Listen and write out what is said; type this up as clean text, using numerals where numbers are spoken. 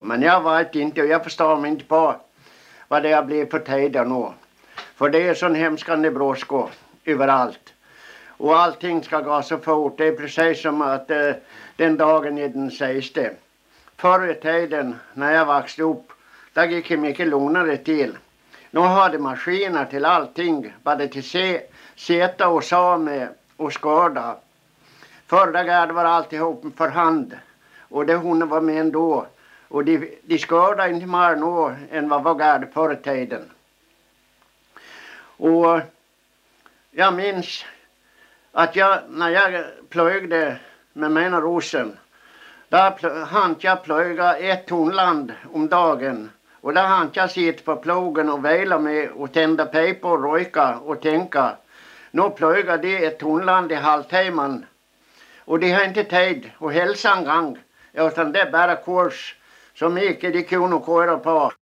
Men jag vet inte och jag förstår mig inte på vad det har blivit för tider nu. För det är sån hemskande brådska överallt. Och allting ska gå så fort. Det är precis som att den dagen är den sista. Förr i tiden när jag växte upp, där gick det mycket lugnare till. Nu har de maskiner till allting, både till sätta och same och skörda. Förr där var alltihop för hand. Och det hon var med ändå. Och de skördar inte mer nu än vad var gärd förr i tiden. Och jag minns att när jag plöjde med mina rosen, där hann jag plöjga 1 tonland om dagen. Och där hann jag sitta på plogen och vila med och tända pipor och röka och tänka. Nu plöjgar de 1 tonland i halvtimmen. Och de har inte tid och hälsa en gång. Utan det är bara kurs så mycket de kunde köra på.